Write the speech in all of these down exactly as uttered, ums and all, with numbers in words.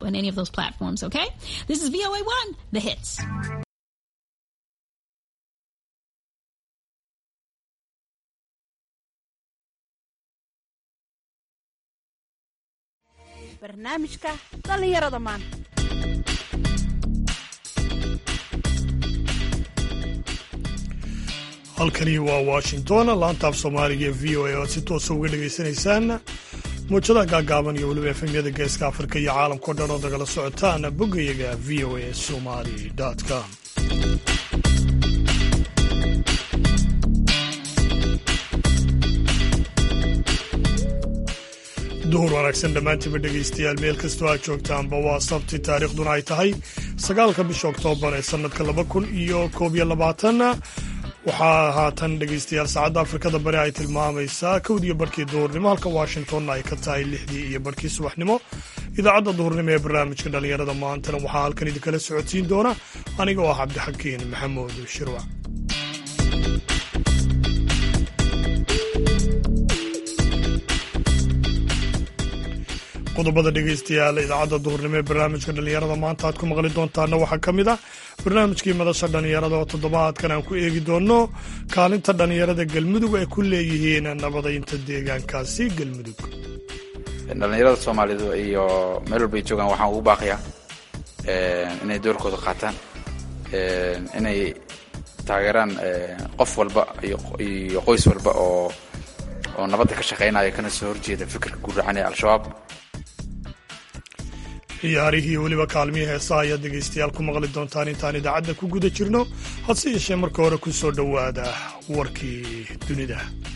on any of those platforms, okay? This is V O A one, The Hits. barnaamijka dhalinyarada maanta. halkani waa Washington, laanta af Soomaaliga ee V O A oo si toos ah uga dhageysanaysaan muujadaha gaagaaban iyo weliba F M-yada Geeska Afrika iyo caalamka oo dhan oo dagala socotaan boggayaga v o a somali dot com. duhur wanaagsan dhammaantiinba dhegaystayaal meel kastoo aad joogtaanba waa sabti taariikhduna ay tahay sagaalka bisha oktoobar ee sannadka laba kun iyo koob iyo labaatan waxaa haatan dhegaystayaal saacadda afrikada bari ay tilmaamaysaa kowdiyo barhkii duhurnimo halka washingtonna ay ka tahay lixdii iyo barhkii subaxnimo. idaacadda duhurnimo ee barnaamijka dhallinyarada maantana waxaa halkan idinkala socodsiin doona aniga oo ah cabdixakiin maxamuud shirwac. qodobada dhegaystayaal idaacadda duhurnimo ee barnaamijka dhallinyarada maanta aad ku maqli doontaana waxaa ka mid ah barnaamijkii madasha dhallinyarada oo toddobaadkan aan ku eegi doonno kaalinta dhallinyarada galmudug ay ku leeyihiin nabadaynta deegaankaasi galmudug. dhallinyarada soomaalidu iyo meel walba ay joogaan waxaan ugu baaqiyaa inay doorkooda qaataan, inay taageeraan qof walba iyo qoys walba oo oo nabadda ka shaqaynaya kana soo horjeeda fikirka guracan ee al-shabaab. ciyaarihii weliba kaalmihii heesaha ayaad dhegaystayaal ku maqli doontaan intaan idaacadda ku guda jirno, hase yeeshee marka hore ku soo dhowaada warkii dunida.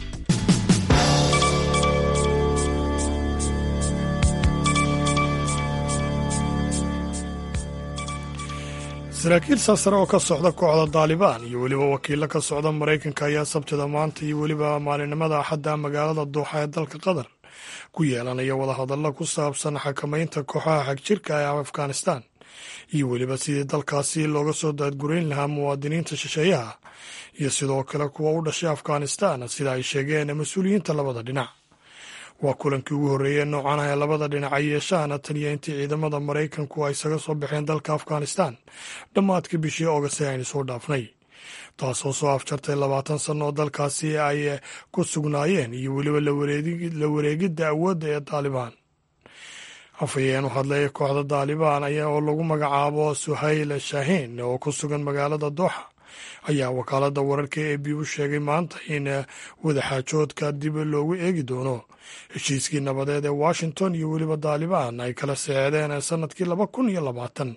saraakiil saasare oo ka socda kooxda daalibaan iyo weliba wakiillo ka socda maraykanka ayaa sabtida maanta iyo weliba maalinimada axadda magaalada duuxa ee dalka qatar ku yeelanaya wadahadallo ku saabsan xakamaynta kooxaha xagjirka ee afghanistan iyo weliba sidii dalkaasi looga soo daadgurayn lahaa muwaadiniinta shisheeyaha iyo sidoo kale kuwa u dhashay afghanistan sida ay sheegeen mas-uuliyiinta labada dhinac. waa kulankii ugu horreeyey noocan ah ee labada dhinac ay yeeshaan tan iyo intii ciidamada maraykanku ay isaga soo baxeen dalka afghanistan dhammaadkii bishii oogast ee aynu soo dhaafnay, taasoo soo afjartay labaatan sanno oo dalkaasi ay ku sugnaayeen iyo weliba la wareegidda awoodda ee daalibaan. afhayeen u hadlaya kooxda daalibaan ayaa oo lagu magacaabo suhayl shaahiin oo ku sugan magaalada dooxa ayaa wakaaladda wararka ee b u sheegay maanta in wadaxaajoodka dib loogu eegi doono heshiiskii nabadeed ee washington iyo weliba daalibaan ay kala seexdeen sannadkii laba kun iyo labaatan,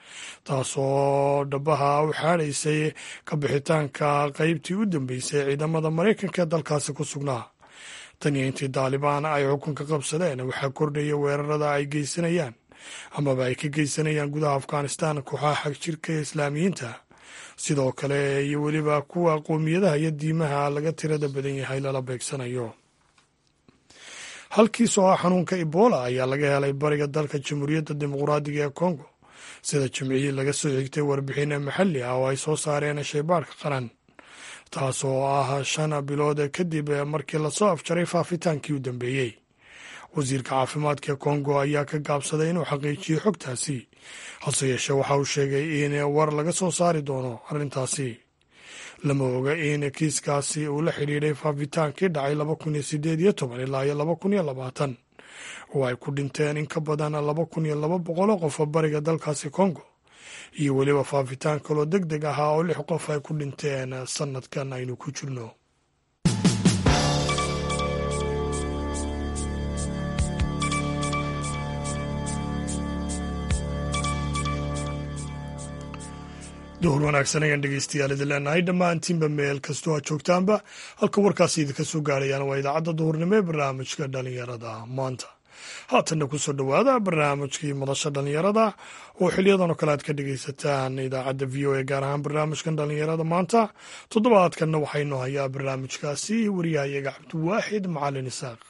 taasoo dhabaha u xaadhaysay ka bixitaanka qaybtii u dambeysay ciidamada maraykanka ee dalkaasi ku sugnaa. tan iyo intii daalibaan ay xukunka qabsadeen waxaa kordhaya weerarada ay geysanayaan amaba ay ka geysanayaan gudaha afghanistan kooxaha xagjirka ee islaamiyiinta, sidoo kale iyo weliba kuwa qowmiyadaha iyo diimaha laga tirada badan yahay lala beegsanayo. halkiis oo ah xanuunka ebola ayaa laga helay bariga dalka jamhuuriyadda dimuqraadiga ee congo, sida jimcihii laga soo xigtay warbixin maxalli ah oo ay soo saareen shaybaadhka qaran, taasoo ah shan bilood kadib markii lasoo afjaray faafitaankii u dambeeyey. wasiirka caafimaadka kongo ayaa ka gaabsaday inuu xaqiijiyo xogtaasi, hase yeeshee waxa uu sheegay in war laga soo saari doono arrintaasi. lama oga in kiiskaasi uu la xidhiidhay faafitaankii dhacay laba kun iyo sideed iyo toban ilaa iyo laba kun iyo labaatan oo ay ku dhinteen in ka badan laba kun iyo laba boqol oo qof bariga dalkaasi kongo iyo weliba faafitaan kaloo deg deg ahaa oo lix qof ay ku dhinteen sannadkan aynu ku jirno. duhur wanaagsan ayaan dhegaystayaal idin leenahay dhammaantiinba meel kastoo aad joogtaanba. halka warkaasi idinka soo gaarayaan waa idaacadda duhurnimo ee barnaamijka dhallinyarada maanta. haatanna ku soo dhowaada barnaamijkii madasha dhallinyarada oo xiliyadan oo kale aad ka dhegaysataan idaacadda v o a, gaar ahaan barnaamijkan dhallinyarada maanta. toddobaadkanna waxaynu hayaa barnaamijkaasi wariyahayaga cabdiwaaxid macalin isaaq.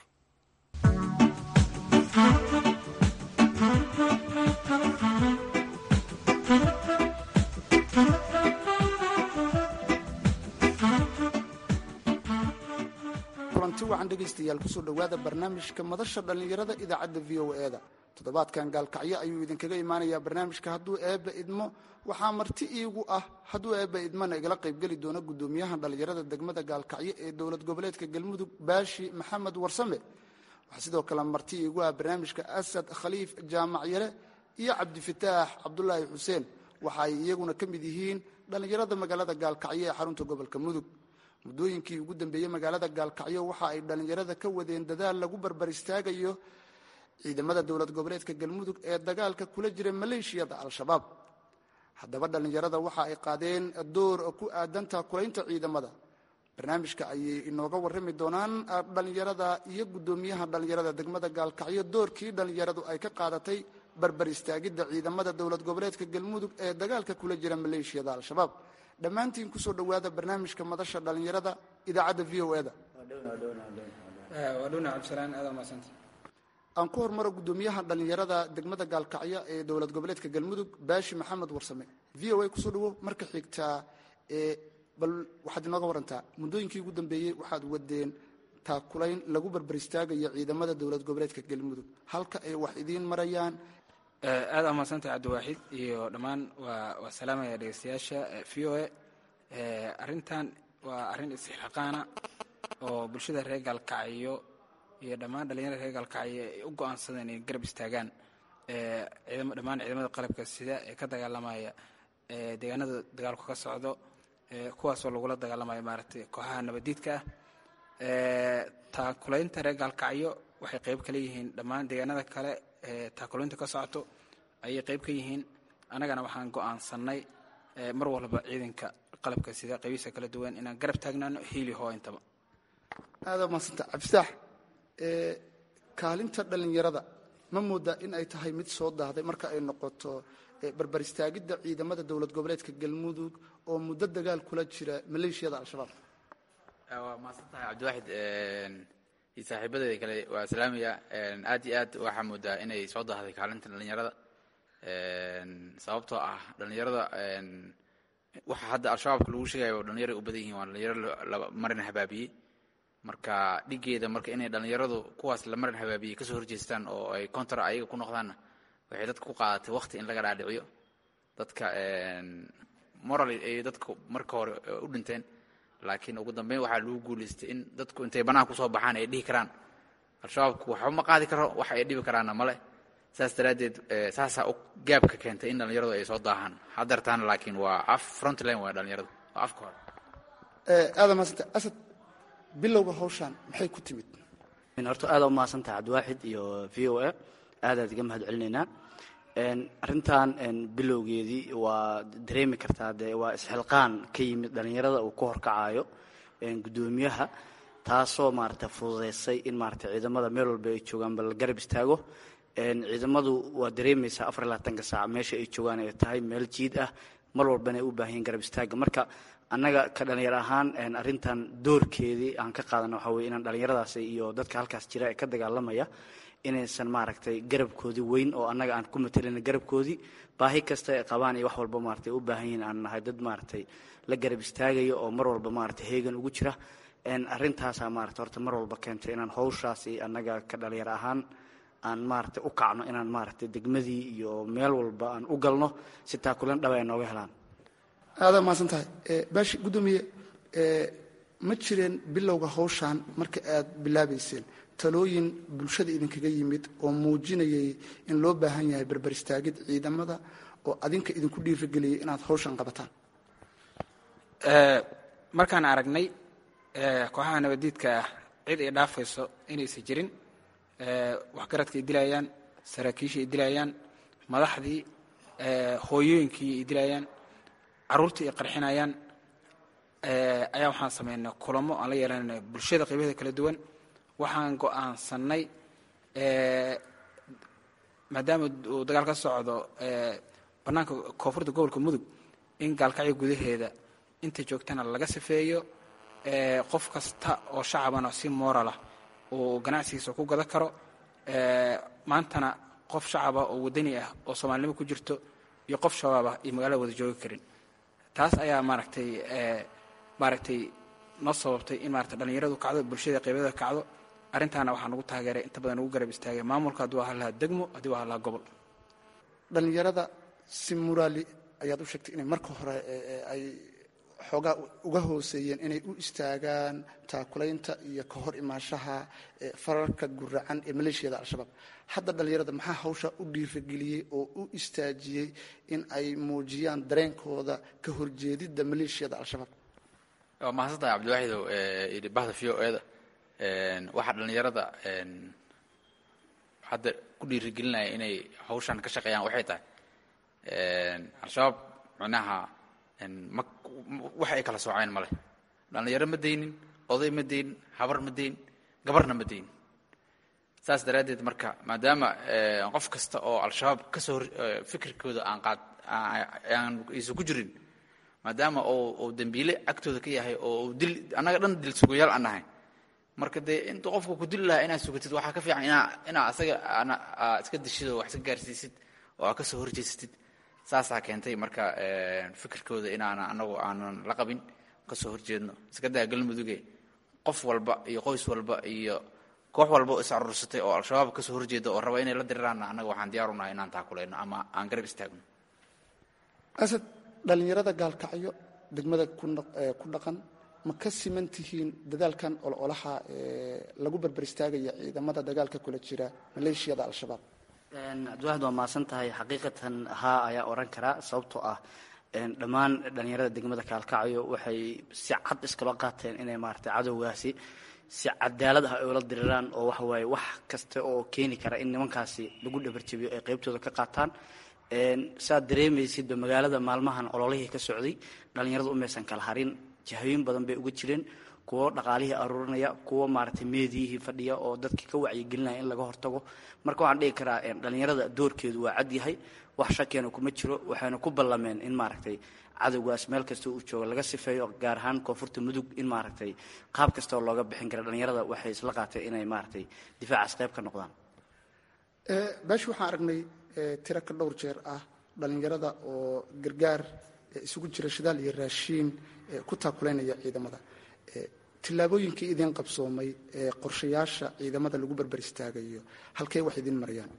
wacan dhegaystayaal kusoo dhowaada barnaamijka madasha dhallinyarada idaacadda v o e da. toddobaadkan gaalkacyo ayuu idinkaga imaanayaa barnaamijka hadduu eebba idmo waxaa marti iigu ah hadduu eebba idmona igala qaybgeli doona guddoomiyaha dhallinyarada degmada gaalkacyo ee dowlad goboleedka galmudug baashi maxamed warsame waxaa sidoo kale marti iigu ah barnaamijka asad khaliif jaamac yare iyo cabdifataax cabdulaahi xuseen waxa ay iyaguna ka mid yihiin dhallinyarada magaalada gaalkacyo ee xarunta gobolka mudug muddooyinkii ugu dambeeyey magaalada gaalkacyo waxa ay dhallinyarada ka wadeen dadaal lagu barbar istaagayo ciidamada dowlad goboleedka galmudug ee dagaalka kula jira maleeshiyada al-shabaab haddaba dhallinyarada waxa ay qaadeen door ku aadan taakulaynta ciidamada barnaamijka ayay inooga warrami doonaan dhallinyarada iyo guddoomiyaha dhallinyarada degmada gaalkacyo doorkii dhallinyaradu ay ka qaadatay barbar istaagidda ciidamada dowlad goboleedka galmudug ee dagaalka kula jira maleeshiyada al-shabaab dhammaantiin kusoo dhowaada barnaamijka madasha dhallinyarada idaacadda v o eda aan ku hormaro guddoomiyaha dhallinyarada degmada gaalkacyo ee dowlad goboleedka galmudug baashi maxamed warsame v o a kusoo dhawo marka xigtaa bal waxaad inooga warantaa muddooyinkii ugu dambeeyey waxaad wadeen taakulayn lagu barbar istaagayo ciidamada dowlad goboleedka galmudug halka ay wax idiin marayaan aad aa mahadsantahay cabdiwaaxid iyo dhammaan waa waa salaamaya dhegeystayaasha v o a arrintan waa arrin istixqaana oo bulshada reer gaalkacyo iyo dhammaan dhalinyarada reer gaalkacyo ay u go-aansadeen inay garab istaagaan dhammaan ciidamada qalabka sida ee ka dagaalamaya deegaanada dagaalku ka socdo kuwaasoo lagula dagaalamayo maaragtay kooxaha nabadiidka ah taakulaynta reer gaalkacyo waxay qayb ka leeyihiin dhammaan deegaanada kale ee taakulaynta ka socoto ayay qayb ka yihiin annagana waxaan go-aansanay mar walba ciidanka qalabka sida qaybihiisa kala duwan inaan garab taagnaano hiili hoo intaba aada mahadsanta cabdifitaax kaalinta dhallinyarada ma moodaa in ay tahay mid soo daahday marka ay noqoto barbar istaagidda ciidamada dowlad goboleedka galmudug oo muddo dagaal kula jira maleeshiyada al-shabaab waa mahadsantahay cabdiwaaxid iyo saaxiibadeeda kale waa salaamaya aad iyo aad waxaa moodaa inay soo daahday kaalinta dhallinyarada sababtoo ah dhallinyarada waxa hadda al-shabaabka lagu sheegayo dhallinyaro u badan yihiin waa dhallinyaro marin habaabiyey marka dhigeeda marka inay dhallinyaradu kuwaas la marin habaabiyey kasoo horjeestaan oo ay contra ayaga ku noqdaanna waxay dadka ku qaadatay waqti in laga dhaadhiciyo dadka moral ay dadka marka hore u dhinteen laakiin ugu dambeyn waxaa lagu guulaystay in dadku intay banaanka kusoo baxaan ay dhihi karaan al-shabaabku waxba ma qaadi karo waxa ay dhibi karaanna male saas daraaddeed saasaa gaabka keentay in dhallinyaradu ay soo daahaan hadeertaana laakiin waa af frontline waa dhallinyaradu waa afka hore aada mahadsanta asad bilowga hawshaan maxay ku timid horta aada u mahadsantahay cabdiwaaxid iyo v o a aadaad iga mahad celinaynaa arrintan bilowgeedii waa dareemi kartaa dee waa isxilqaan ka yimid dhallinyarada uu ka horkacayo guddoomiyaha taasoo maaragtay fududeysay in maaragtay ciidamada meel walba ay joogaan bal garab istaago ciidamadu waa dareemaysaa afar iyo labaatanka saac meesha ay joogaan ay tahay meel jiid ah mar walbana ay u baahan yihin garab istaaga marka annaga ka dhallinyar ahaan arrintan doorkeedii aan ka qaadana waxaa weye inaan dhallinyaradaasi iyo dadka halkaas jira ee ka dagaalamaya inaysan maaragtay garabkoodii weyn oo annaga aan ku matelina garabkoodii baahi kasta ay qabaan iyo wax walba maaragtay u baahan yihin aan nahay dad maaragtay la garab istaagayo oo mar walba maaragtay heegan ugu jira arrintaasaa maaragtay horta mar walba keentay inaan hawshaasi annaga ka dhallinyar ahaan aan maaragtay u kacno inaan maaragtay degmadii iyo meel walba aan u galno si taakulan dhaba ay nooga helaan aada mahadsan tahay baashi guddoomiye ma jireen bilowga hawshaan marka aad bilaabayseen talooyin bulshada idinkaga yimid oo muujinayay in loo baahan yahay barbar istaagid ciidamada oo adinka idinku dhiirigeliyay inaad hawshan qabataan markaan aragnay kooxaha nabadiidka ah cid ay dhaafayso inaysan jirin waxgaradka ay dilayaan saraakiisha ay dilayaan madaxdii hooyooyinkii ay dilayaan carruurtii ay qarxinayaan ayaa waxaan samaynay kulamo aan la yeelanayna bulshada qaybaheeda kala duwan waxaan go-aansanay maadaama uu dagaal ka socdo bannaanka koonfurta gobolka mudug in gaalkacyo gudaheeda inta joogtana laga sifeeyo qof kasta oo shacabana si mooralah uu ganacsigiisa ku gada karo maantana qof shacaba oo wadani ah oo soomaalinimo ku jirto iyo qof shabaab ah iyo magaalada wada joogi karin taas ayaa maaragtay maaragtay noo sababtay in maaragtay dhallinyaradu kacdo bulshada qaybadeeda kacdo arrintaana waxaa nagu taageeray inta badan ugu garab istaagay maamulka hadduu ahaa lahaa degmo hadduu ahaa lahaa gobol. dhallinyarada si muraali ayaad u sheegtay inay marka hore ay xoogaa uga hooseeyeen inay u istaagaan taakulaynta iyo ka hor imaanshaha fararka guracan ee maleeshiyada al-shabaab. hadda dhallinyarada maxaa hawsha u dhiirageliyey oo u istaajiyey in ay muujiyaan dareenkooda ka horjeedidda maleeshiyada al-shabaab? waa mahadsantahay cabdiwaaxidow iyo bahda v o eda. waxaa dhallinyarada hadda ku dhiirigelinaya inay hawshan ka shaqeeyaan waxay tahay al-shabaab macnaha ma wax ay kala sooceen ma leh. dhallinyaro ma daynin, oday ma daynin, habar ma daynin, gabarna ma daynin. saas daraaddeed marka maadaama qof kasta oo al-shabaab kasoo hor fikirkooda aan qaad aan isu ku jirin, maadaama oo dembiile agtooda ka yahay oo dil annaga dhan dil sugayaal aan nahay, marka dee intuu qofku ku dili lahaa inaad sugatid waxaa ka fiican inaa inaa asaga iska dishid oo wax iska gaarsiisid oo aa kasoo horjeesatid. saasaa keentay marka fikirkooda inaana anagu aanan la qabin, kasoo horjeedno. iska daa galmuduge qof walba iyo qoys walba iyo koox walba oo is aruursatay oo al-shabaab kasoo horjeeda oo raba inay la diriraanna annaga waxaan diyaar u nahay inaan taakulayno ama aan garab istaagno. asad, dhallinyarada gaalkacyo degmada ku dhaqan ma ka siman tihiin dadaalkan ololaha lagu barbar istaagaya ciidamada dagaalka kula jira maleeshiyada al-shabaab? cabdiwaxid waa mahadsan tahay. xaqiiqatan haa ayaa oran karaa, sababtoo ah dhammaan dhallinyarada degmada kaalkacyo waxay si cad iskala qaateen inay maaragtay cadowgaasi si cadaalad ah ay ula diriraan oo waxa waaye wax kasta oo keeni kara in nimankaasi lagu dhabarjabiyo ay qaybtooda ka qaataan. saad dareemaysidba magaalada maalmahan ololihii ka socday dhallinyarada umaysan kala harin, jahooyin badan bay uga jireen, kuwo dhaqaalihii aruurinaya, kuwo maaragtay meediyihii fadhiya oo dadka ka wacyigelinaya in laga hortago. marka waxaan dhihi karaa dhallinyarada doorkeedu waa cad yahay, wax shakeena kuma jiro. waxayna ku ballameen in maaragtay cadowgaas meel kasta uu joogo laga sifeeyo, gaar ahaan koonfurta mudug in maaragtay qaab kastoo looga bixin kara. dhallinyarada waxay isla qaateen inay maaragtay difaacaas qayb ka noqdaan. baashi waxaan aragnay tiro ka dhowr jeer ah dhallinyarada oo gargaar isugu jira shidaal iyo raashiin ku taakulaynaya ciidamada. tillaabooyinkii idin qabsoomay ee qorshayaasha ciidamada lagu barbar istaagayo halkee wax idin marayaan?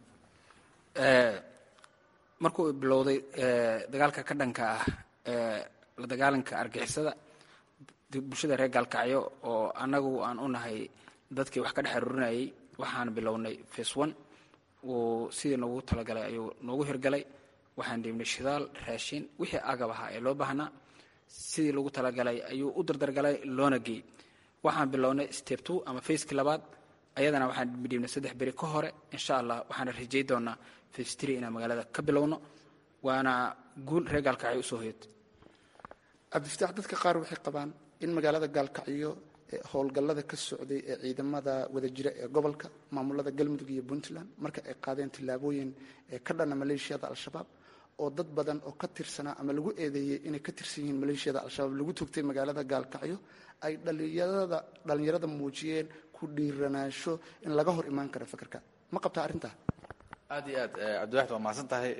markuu bilowday dagaalka ka dhanka ah la dagaalanka argixisada bulshada reer gaalkacyo oo annagu aan u nahay dadkii wax ka dhex aruurinayay, waxaan bilownay face one. uu sidii noogu talagalay ayuu noogu hirgalay. waxaan dhiibnay shidaal, raashin, wixii agab ahaa ee loo baahnaa sidii lagu talagalay ayuu u dardargalay loona geey. waxaan bilownay step two ama facekii labaad, ayadana waxaan dhiibnay saddex beri ka hore. insha allah waxaana rajay doonaa face three inaan magaalada ka bilowno, waana guul reer gaalkacyo usoo hoyad. cabdifataax, dadka qaar waxay qabaan in magaalada gaalkacyo howlgallada ka socday ee ciidamada wadajira ee gobolka, maamulada galmudug iyo puntland marka ay qaadeen tillaabooyin ka dhana maleeshiyada al-shabaab oo dad badan oo ka tirsanaa ama lagu eedeeyey inay ka tirsan yihiin maleeshiyada al-shabaab lagu togtay magaalada gaalkacyo, ay dhallinyarada dhallinyarada muujiyeen ku dhiiranaansho in laga hor imaan karo fikirka. ma qabtaa arrintaa? aad iyo aad cabdiwaxid waa mahadsan tahay.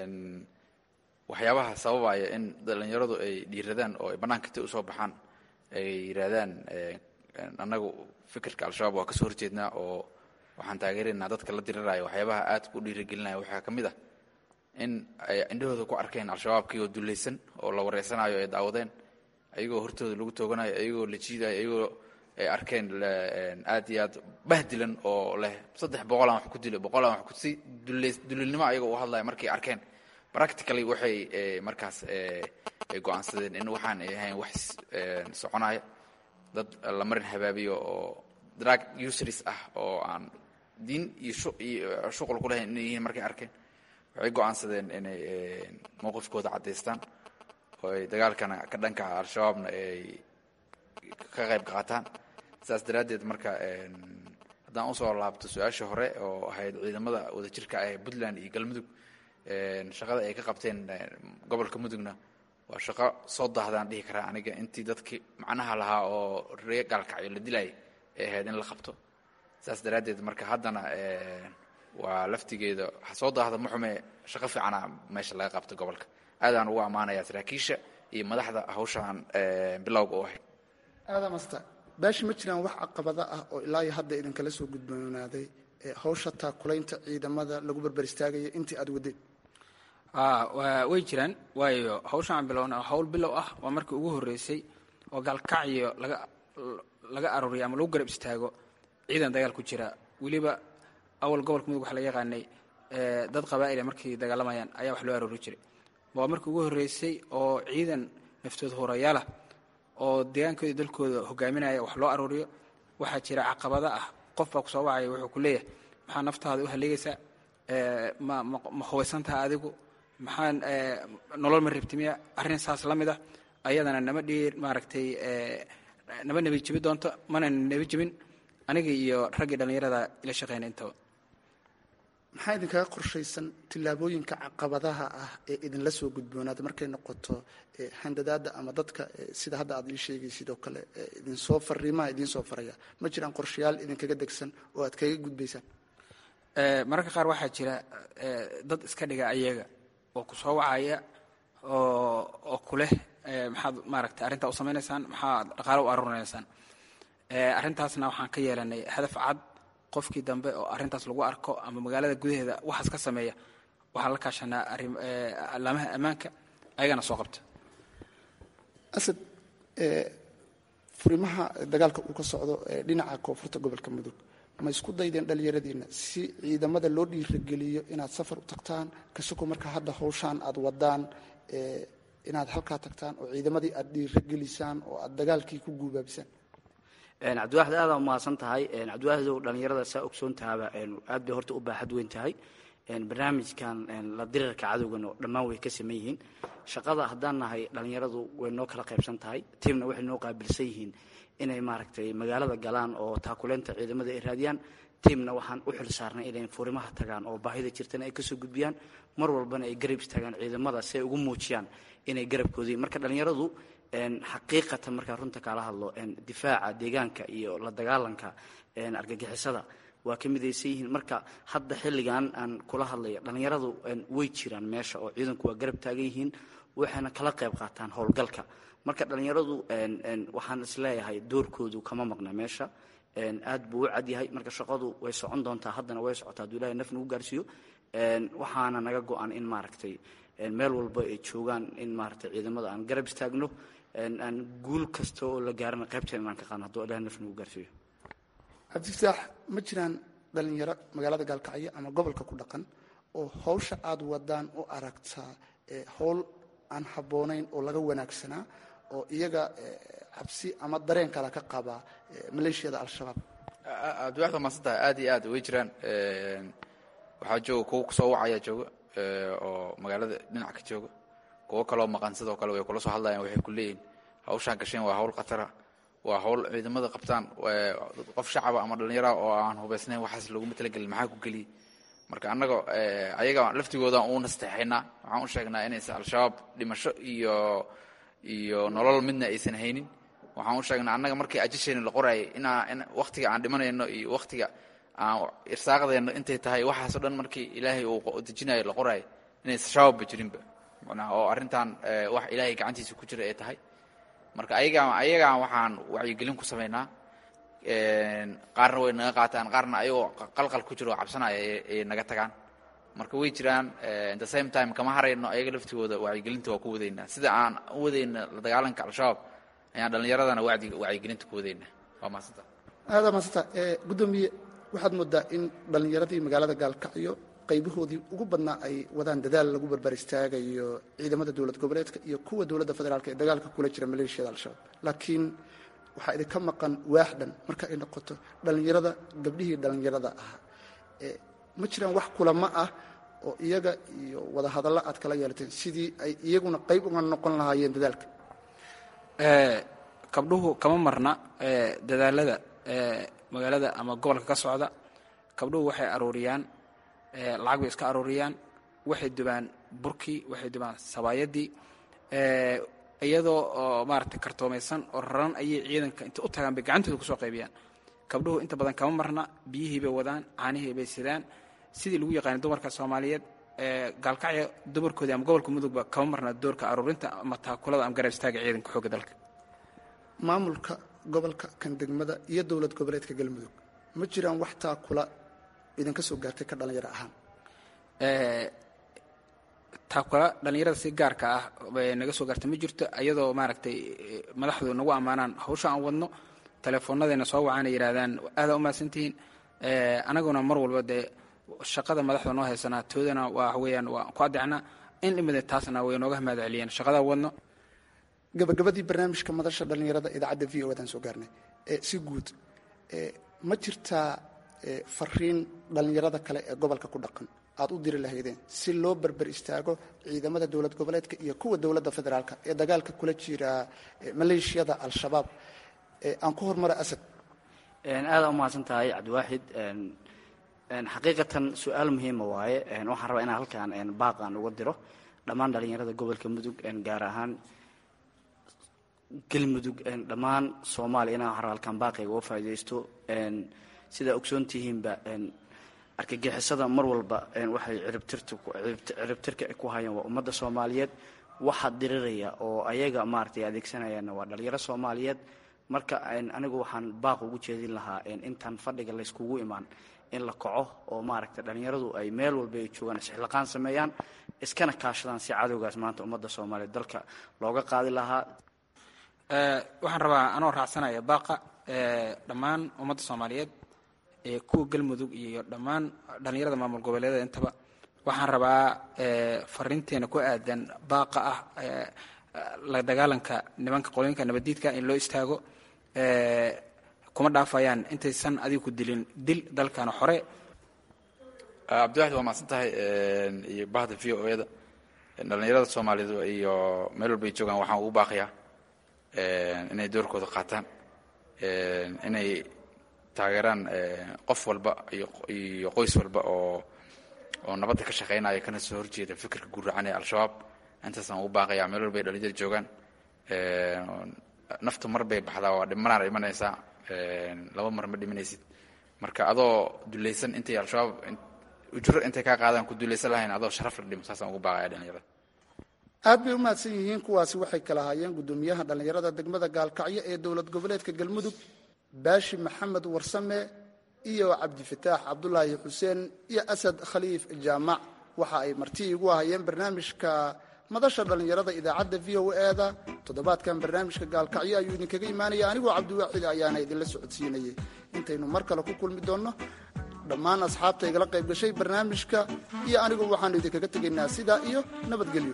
waxyaabaha sababaya in dhallinyaradu ay dhiiradaan oo ay bannaanka intay usoo baxaan ay yidhaahdaan annagu fikirka al-shabaab waa kasoo horjeednaa oo waxaan taageeraynaa dadka la diriraayo, waxyaabaha aad ku dhiiragelinaya waxaa ka mid ah in ay indhahooda ku arkeen al-shabaabkii oo dulaysan oo la wareysanayo ay daawadeen, ayagoo hortooda lagu tooganayo, ayagoo la jiidayo, ayagoo ay arkeen aad iyo aad bahdilan oo leh saddex boqolaan wax ku dilo boqolaan wax kusi dulinimo ayagoo u hadlaya markay arkeen. practically waxay markaas ay go-aansadeen in waxaan ay ahayn wax soconaya, dad la marin habaabiyo oo drug useries ah oo aan diin iyo shuqul ku lahayn inay yihiin. markay arkeen waxay go-aansadeen inay mowqifkooda caddaystaan oo ay dagaalkana ka dhanka al-shabaabna ay ka qayb qaataan. saas daraaddeed marka haddaan usoo laabto su-aasha hore oo ahayd ciidamada wadajirka ah ee puntland iyo galmudug, shaqada ay ka qabteen gobolka mudugna waa shaqo soo daahdaan dhihi karaa aniga. intii dadkii macnaha lahaa oo reer gaalkacyo la dilayay ay ahayd in la qabto. saas daraaddeed marka haddana waa laftigeeda soo daahda muxume shaqo fiicana meesha laga qabto gobolka. aadaan ugu ammaanaya saraakiisha iyo madaxda hawshaan bilowga u ahayd. aada masta baashi ma jiraan wax caqabada ah oo ilaa iyo hadda idinkala soo gudboonaaday hawsha taakulaynta ciidamada lagu barbar istaagaya intii aad wadeen? way jiraan, waayo hawshan aan bilowna hawl bilow ah. waa markii ugu horreysay oo gaalkacyo laga laga aruuriyo ama lagu garab istaago ciidan dagaal ku jira. weliba awal gobolka mudug waxa la yaqaanay dad qabaa'il markay dagaalamayaan ayaa wax loo aruuri jiray. waa markii ugu horreysay oo ciidan naftood horayaala oo deegaankooda dalkooda hogaaminaya wax loo aruuriyo. waxaa jira caqabada ah, qof baa ku soo wacaya wuxuu ku leeyahay maxaa naftaada u haleegaysaa, ma ma hubaysantaha adigu, maxaan nolol ma rabtimiya, arrin saas la mid ah. ayadana nama dhiir maaragtay nama nebi jibi doonto, mana nebi jibin aniga iyo raggii dhallinyarada ila shaqeyna intaba. maxaa idinkaga qorshaysan tillaabooyinka caqabadaha ah ee idinla soo gudboonaada markay noqoto handadaada ama dadka sida hadda aad ii sheegaysid oo kale idinsoo fariimaha idinsoo faraya? ma jiraan qorshayaal idinkaga degsan oo aad kaga gudbaysaan? mararka qaar waxaa jira dad iska dhiga ayaga oo ku soo wacaya oo oo kuleh maxaad maaragtay arrintaa u samaynaysaan, maxaad dhaqaale u aruurinaysaan. arrintaasna waxaan ka yeelanay hadaf cad. qofkii dambe oo arrintaas lagu arko ama magaalada gudaheeda waxaas ka sameeya waxaan la kaashanaa alaamaha ammaanka, ayagana soo qabta. asad, furimaha dagaalka uu ka socdo dhinaca koonfurta gobolka mudug, ma isku daydeen dhallinyaradiina si ciidamada loo dhiirageliyo inaad safar u tagtaan kasoko marka hadda hawshaan aad wadaan inaad halkaa tagtaan oo ciidamadii aad dhiiragelisaan oo aad dagaalkii ku guubaabisaan? cabdiwaxid aada umahadsan tahay. cabdiwaxidow dhallinyarada saa ogsoon tahaba aad bay horta u baaxad weyn tahay. barnaamijkan la dirirka cadowgan oo dhammaan way ka saman yihiin. shaqada haddaan nahay dhallinyaradu way noo kala qaybsan tahay. tiimna waxay noo qaabilsan yihiin inay maaragtay magaalada galaan oo taakuleynta ciidamada ay raadiyaan. tiimna waxaan u xil saarnay inay furimaha tagaan oo baahida jirtana ay kasoo gudbiyaan, mar walbana ay garab istaagaan ciidamada si ay ugu muujiyaan inay garabkoodii. marka dhallinyaradu xaqiiqatan markaa runta kaala hadlo difaaca deegaanka iyo la dagaalanka argagixisada waa ka midaysan yihiin. marka hadda xilligan aan kula hadlaya dhallinyaradu way jiraan meesha oo ciidanku waa garab taagan yihiin, waxayna kala qayb qaataan howlgalka. marka dhallinyaradu waxaan isleeyahay doorkoodu kama maqna meesha, aad buu u cadyahay. marka shaqadu way socon doontaa, haddana way socotaa hadduu ilahay naf nagu gaarsiiyo. waxaana naga go-an in maaragtay meel walba ay joogaan in maaragtay ciidamada aan garab istaagno, aan guul kasta oo la gaarana qaybteen inaan ka qaadno hadduu ilahay naf nagu gaarsiiyo. cabdifataax, ma jiraan dhallinyaro magaalada gaalkacyo ama gobolka ku dhaqan oo hawsha aad wadaan u aragtaa howl aan habboonayn oo laga wanaagsanaa oo iyaga cabsi ama dareen kale ka qaba maleeshiyada al-shabaab? cabdiwaxid waa mahadsan tahay. aad iyo aad way jiraan. waxaa jooga kuwa kusoo wacaya jooga oo magaalada dhinac ka jooga, kuwo kaloo maqan sidoo kale way kula soo hadlayaan. waxay ku leeyihin hawshaan gasheen waa hawl khatara, waa hawl ciidamada qabtaan. qof shacaba ama dhallinyara oo aan hubaysnayn waxaas laguma talagelin maxaa ku geliyey. marka annaga ayaga laftigooda u nasteexaynaa, waxaan u sheegnaa inaysan al-shabaab dhimasho iyo iyo nolol midna aysan haynin. waxaan u sheegnaa annaga markii ajasheena la qoraayay inaa in wakhtiga aan dhimanayno iyo wakhtiga aan irsaaqdeenno intay tahay waxaasoo dhan markii ilaahay uu dejinayo la qoraayo inaysan shabaabba jirinba, macnaha oo arrintan wax ilaahay gacantiisa ku jira ay tahay. marka ayagaa ayagaa waxaan wacyigelin ku samaynaa. qaarna way naga qaataan, qaarna ayagoo qalqal ku jiro oo cabsanaya ay naga tagaan. marka way jiraan. the same time kama harayno, ayaga laftigooda wacyigelinta waa ku wadaynaa. sida aan u wadayna la dagaalanka al-shabaab ayaan dhallinyaradana wacyigelinta ku wadaynaa. waa mahadsantaa. aada mahadsantaa. guddoomiye, waxaad moodaa in dhallinyaradii magaalada gaalkacyo qaybahoodii ugu badnaa ay wadaan dadaal lagu barbar istaagayo ciidamada dowlad goboleedka iyo kuwa dowladda federaalka ee dagaalka kula jira maleeshiyada al-shabaab. laakiin waxaa idinka maqan waaxdhan marka ay noqoto dhallinyarada, gabdhihii dhallinyarada ahaa. ma jiraan wax kulamo ah oo iyaga iyo wada hadallo aad kala yeelateen sidii ay iyaguna qayb uga noqon lahaayeen dadaalka? gabdhuhu kama marna dadaalada magaalada ama gobolka ka socda. gabdhuhu waxay aruuriyaan lacag bay iska aruuriyaan, waxay dubaan burkii, waxay dubaan sabaayadii, iyadoo oo maaragtay kartoomaysan oo raran ayay ciidanka inta u tagaan bay gacantooda kusoo qaybiyaan. gabdhuhu inta badan kama marna, biyihii bay wadaan, caanihii bay sidaan. sidii lagu yaqaanay dumarka soomaaliyeed gaalkacyo dumarkoodii ama gobolka mudugba kama marna doorka aruurinta ama taakulada ama garab istaaga ciidanka xoogga dalka. maamulka gobolka kan degmada iyo dowlad goboleedka galmudug ma jiraan wax taa kula idinka soo gaartay ka dhalinyaro ahaan taakula dhalinyarada si gaarka ah naga soo gaartay ma jirto iyadoo maaragtay madaxdu nagu ammaanaan hawsha aan wadno telefoonadayna soo wacaana yidhaahdaan aada u mahadsantihiin anaguna mar walba dee shaqada madaxda noo haysanaa toodana waa weyaan waa ku adeecnaa in dhimida taasna way nooga mahad celiyeen shaqada wadno gabagabadii barnaamijka madasha dhalinyarada idaacadda v o dan soo gaarnay si guud ma jirtaa fariin dhalinyarada kale ee gobolka ku dhaqan aad u diri lahaydeen si loo berber istaago ciidamada dowlad goboleedka iyo kuwa dowladda federaalka ee dagaalka kula jira maleeshiyada al-shabaab aan ku hormara asad aada u mahadsan tahay cabdiwaaxid xaqiiqatan su-aal muhiima waaye waxaan rabaa inaan halkaan baaqan uga diro dhammaan dhalinyarada gobolka mudug gaar ahaan galmudug dhammaan soomaaliya inaan waxaan rabaa halkaan baaqayga uga faaidaysto sidaa ogsoontihiinba argagixisada mar walba waxay ciribtirka ku hayaan waa ummadda soomaaliyeed waxa diriraya oo ayaga maaragtay adeegsanayaanna waa dhalinyaro soomaaliyeed marka anigu waxaan baaq ugu jeedin lahaa intaan fadhiga layskugu imaan in la kaco oo maaragtay dhalinyaradu ay meel walba ay joogaan isxilaqaan sameeyaan iskana kaashadaan si cadowgaas maanta ummadda soomaaliyeed dalka looga qaadi lahaa waxaan rabaa anoo raacsanaya baaqa dhammaan ummadda soomaaliyeed ee kuwa galmudug iyo dhammaan dhalinyarada maamul goboleedada intaba waxaan rabaa fariinteena ku aadan baaqa ah la dagaalanka nimanka qolooyinka nabadiidka in loo istaago kuma dhaafayaan intaysan adigu ku dilin dil dalkana hore cabdiwaxid waa mahadsan tahay iyo bahda v o eda dhalinyarada soomaaliyeed iyo meel walbay joogaan waxaan ugu baaqayaa inay doorkooda qaataan inay taageeraan qof walba iyo qoys walba oo oo nabadda ka shaqaynaya kana soo horjeeda fikirka guracan ee al-shabaab intaasaan ugu baaqayaa meel walbay dhalinyaro joogaan naftu mar bay baxdaa waa dhimanaana imanaysaa laba mar ma dhimanaysid marka adoo dulaysan intay al-shabaab ujro intay kaa qaadaan ku dulaysan lahayn adoo sharaf la dhimo saasaan ugu baaqaya dhalinyarada aad bay u mahadsan yihiin kuwaasi waxay kala hayeen guddoomiyaha dhalinyarada degmada gaalkacyo ee dowlad goboleedka galmudug baashi maxamed warsame iyo cabdifataax cabdulaahi xuseen iyo asad khaliif jaamac waxa ay marti igu ahayeen barnaamijka madasha dhalinyarada idaacadda v o eda toddobaadkan barnaamijka gaalkacyo ayuu idinkaga imaanaya anigoo cabdiwaaxid ayaana idinla socodsiinayay intaynu mar kale ku kulmi doonno dhammaan asxaabta igala qayb gashay barnaamijka iyo anigu waxaanu idinkaga tegaynaa sidaa iyo nabadgelyo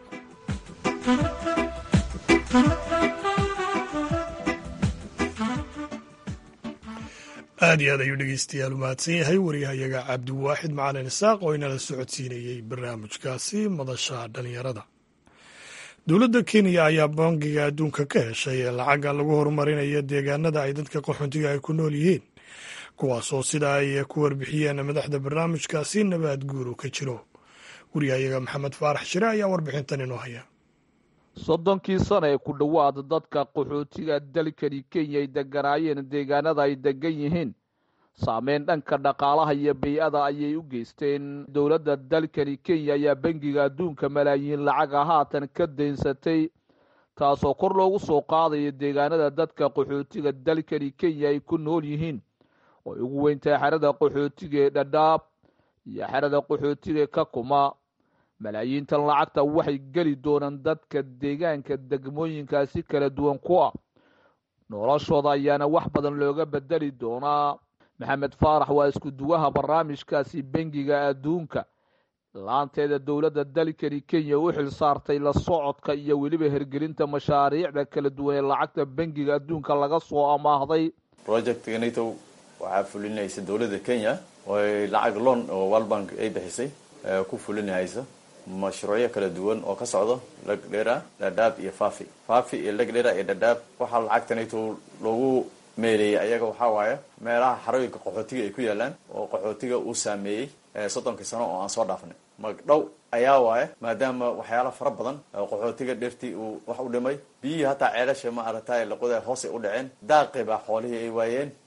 aad iyo aad ayuu dhegeystayaal u mahadsan yahay wariyahayaga cabdiwaaxid macalin isaaq oo inala socodsiinayey barnaamijkaasi madasha dhalinyarada dowladda kenya ayaa bangiga adduunka ka heshay ee lacaga lagu horumarinayo deegaanada ay dadka qaxoontiga ay ku nool yihiin kuwaasoo sida ay ku warbixiyeen madaxda barnaamijkaasi nabaad guuru ka jiro wariyahayaga maxamed faarax shire ayaa warbixintan inoo haya soddonkii sana ee ku dhowaada dadka qaxootiga dalkani kenya ay deganaayeen deegaanada ay degan yihiin saameyn dhanka dhaqaalaha iyo bay-ada ayay u geysteen dowladda dalkani kenya ayaa bangiga adduunka malaayiin lacaga haatan ka daynsatay taasoo kor loogu soo qaadayo deegaanada dadka qaxootiga dalkani kenya ay ku nool yihiin oo ay ugu weyntahay xerada qaxootiga ee dhadhaab iyo xerada qaxootiga ee kakuma malaayiintan lacagta waxay geli doonaan dadka deegaanka degmooyinkaasi kala duwan ku ah noloshooda ayaana wax badan looga bedeli doonaa maxamed faarax waa isku duwaha barnaamijkaasi bangiga adduunka laanteeda dowladda dalkani kenya u xil saartay la socodka iyo weliba hergelinta mashaariicda kala duwan ee lacagta bangiga adduunka laga soo amaahday projectka nato waxaa fulinaysa dowladda kenya oo lacag loan oo world bank ay bixisay ku fulinaysa mashruucyo kala duwan oo ka socdo lagdheera dhadhaab iyo faafi faafi iyo lagdheera iyo dhadhaab waxaa lacagtanayto loogu meeleeyey ayaga waxaa waaye meelaha xarooyinka qaxootiga ay ku yaalaan oo qaxootiga uu saameeyey soddonkii sano oo aan soo dhaafnay magdhow ayaa waaye maadaama waxyaala fara badan qaxootiga dheertii uu wax u dhimay biyihii hataa ceelasha ma aragtay laqoda hoos ay u dhaceen daaqi baa xoolihii ay waayeen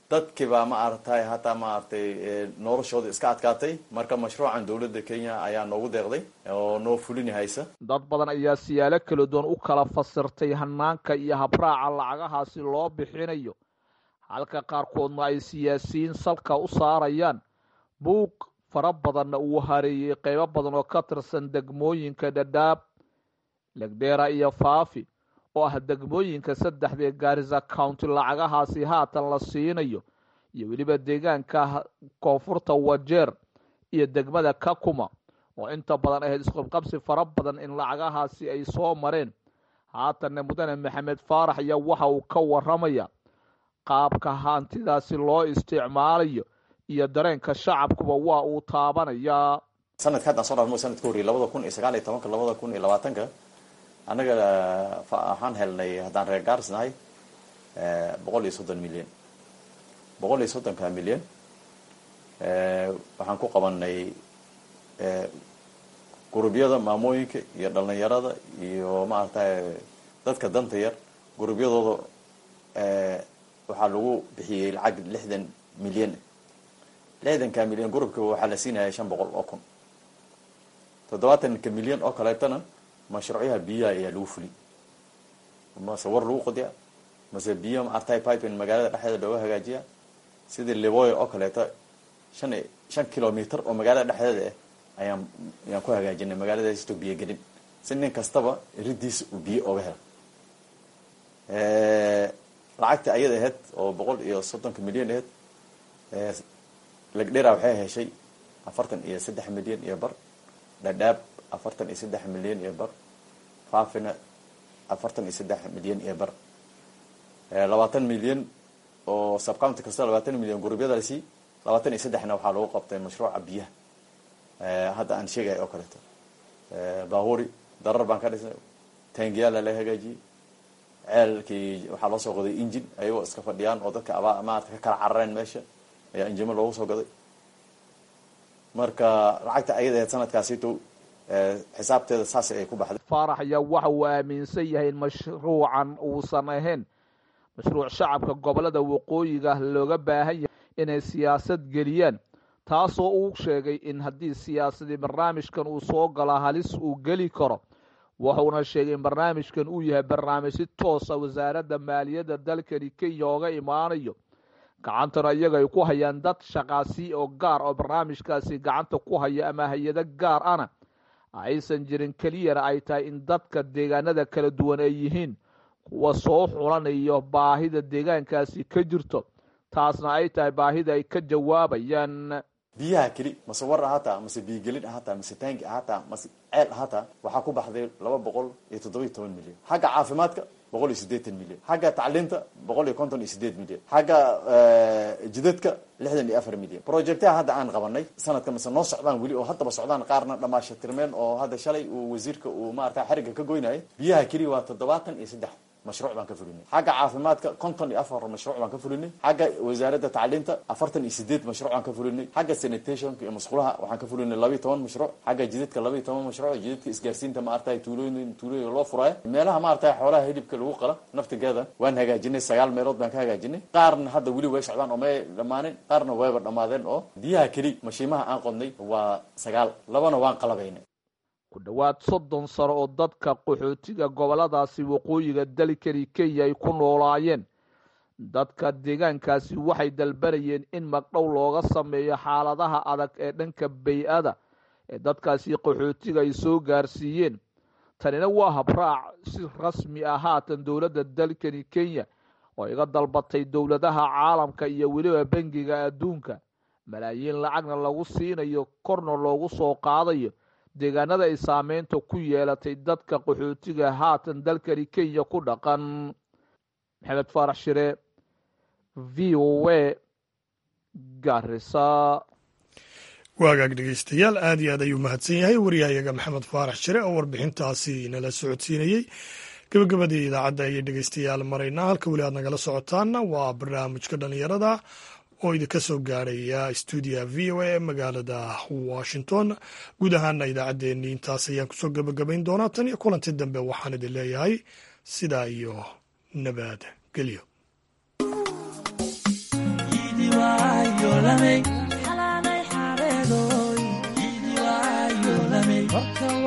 dadkii baa ma aragtay hataa ma aragtay noloshooda iska adkaatay. Marka mashruucan dowladda Kenya ayaa noogu deeqday oo noo fulini haysa. dad badan ayaa siyaalo kala duwan u kala fasirtay hanaanka iyo habraaca lacagahaasi loo bixinayo, halka qaarkoodna ay siyaasiyiin salka u saarayaan. buuq fara badanna uu hareeyey qaybo badan oo ka tirsan degmooyinka Dadaab, Lagdera iyo Faafi oo ah degmooyinka saddexda ee Garissa County lacagahaasi haatan la siinayo, iyo weliba deegaanka koonfurta Wajeer iyo degmada Kakuma oo inta badan ahayd isqabqabsi fara badan in lacagahaasi ay soo mareen. haatanna mudane Maxamed Faarax ayaa waxa uu ka waramaya qaabka hantidaasi loo isticmaalayo iyo dareenka shacabkuba waa uu taabanaya. sanadka hadda soo dhaafmo sanadka hore laba kun iyo sagaal iyo toban laba kun iyo labaatan anaga waxaan helnay haddaan reer Gaarisa nahay boqol iyo soddon milyan boqol iyo soddon ka milyan waxaan ku qabanay gurubyada maamooyinka iyo dhalinyarada iyo maaragtay dadka danta yar gurubyadooda waxaa lagu bixiyey lacag lixdan milyan lixdan ka milyan gurubka waxaa la siinaya shan boqol oo kun toddobaatan ka milyan oo kaleetana mashruucaha biyaha ayaa lagu fuli mase war lagu qodiya mase biyo maaragtay pipeline magaalada dhexdeeda looga hagaajiya sidii Liboy oo kaleeta shan shan kilometer oo magaalada dhexdeeda ah ayaan ayaan ku hagaajinay magaaladaas to biyo gelin si nin kastaba ridiis uu biyo oga helo. ee lacagta ayada ahayd oo boqol iyo soddon milyan ahayd ee Lagdera waxay heshay afartan iyo saddex milyan iyo bar, Dadaab afartan iyo saddex milyan iyo bar, Faafina afartan iyo saddex milyan iyo bar. ee labaatan milyan oo sub county kasta labaatan milyan gurubyadaasi labaatan iyo saddex na waxaa lagu qabtay mashruuca biyaha. ee hadda aan sheegay oo kaleeto ee baahuri darar baan ka dhisnay, taangiyaal la hagaajiyay, ceelkii waxaa loo soo qoday engine ayagoo iska fadhiyaan oo dadka aba maaragtay ka kala carareen meesha ayaa injimo loogu soo gaday. marka lacagta ayada sanadkaasi to xisaabteeda saas ay ku baxday. Faarax ayaa waxa uu aaminsan yahay in mashruucan uusan ahayn mashruuc shacabka gobolada waqooyiga looga baahan yahay inay siyaasad geliyaan, taasoo uu sheegay in haddii siyaasadii barnaamijkan uu soo gala halis uu geli karo. wuxuuna sheegay in barnaamijkan uu yahay barnaamij si toosa wasaaradda maaliyadda dalkani Kenya ooga imaanayo, gacantana iyaga ay ku hayaan dad shaqaasi oo gaar oo barnaamijkaasi gacanta ku haya ama hay-ado gaar ana aysan jirin, keliyana ay tahay in dadka deegaanada kala duwan ay yihiin kuwa soo xulanayo baahida deegaankaasi ka jirto, taasna ay tahay baahida ay ka jawaabayaan. biyaha keli mase war ahata mase biigelin ahata mase taangi ahata mase ceel ahata waxaa ku baxday laba boqol iyo toddoba iyo toban milyan. xagga caafimaadka boqol iyo siddeetan milyan, xagga tacliinta boqol iyo konton iyo siddeed milyan, xagga jidadka lixdan iyo afar milyan. projectaha hadda aan qabanay sanadka mase noo socdaan weli oo haddaba socdaan, qaarna dhamaasha tirmeen oo hadda shalay uu wasiirka uu maaragtay xariga ka goynayay. biyaha keli waa toddobaatan iyo saddex mashruuc baan ka fulinay. xagga caafimaadka konton iyo afar mashruuc baan ka fulinay. xagga wasaaradda tacliinta afartan iyo siddeed mashruuc baan ka fulinay. xagga sanitation iyo musqulaha waxaan ka fulinay laba iyo toban mashruuc. xagga jidadka laba iyo toban mashruuc. jidadka isgaarsiinta maaragtay tuulooyin tuulooyin loo furaayo. meelaha maaragtay xoolaha hilibka lagu qala naftigeeda waan hagaajinay, sagaal meelood baan ka hagaajinay. qaarna hadda weli way socdaan oo may dhamaanin, qaarna wayba dhamaadeen. oo biyaha keli mashiimaha aan qodnay waa sagaal, labana waan qalabaynay. ku dhowaad soddon sano oo dadka qaxootiga goboladaasi waqooyiga dalkani Kenya ay ku noolaayeen. dadka deegaankaasi waxay dalbanayeen in magdhow looga sameeyo xaaladaha adag ee dhanka bay-ada ee dadkaasi qaxootiga ay soo gaarsiiyeen. tanina waa habraac si rasmi ah haatan dowladda dalkani Kenya oo iga dalbatay dowladaha caalamka iyo weliba bangiga adduunka malaayiin lacagna lagu siinayo, korna loogu soo qaadayo deegaanada ay saameynta ku yeelatay dadka qaxootiga haatan dalkani Kenya ku dhaqan. Maxamed Faarax Shire, V O A, Garissa. waagaag dhegeystayaal aad iyo aad ayuu mahadsan yahay wariyahayaga Maxamed Faarax Shire oo warbixintaasi nala socodsiinayey. gabagabadii idaacadda ayay dhegeystayaal maraynaa. halka weli aad nagala socotaana waa barnaamijka dhalinyarada oo idinka soo gaaraya stuudiyaha V O A ee magaalada Washington. guud ahaana idaacaddeenii intaas ayaan kusoo gabagabayn doonaa. tan iyo kulanti dambe waxaan idin leeyahay sidaa iyo nabad gelyo. yolamey xalaanay xareedoy idi waa yolamey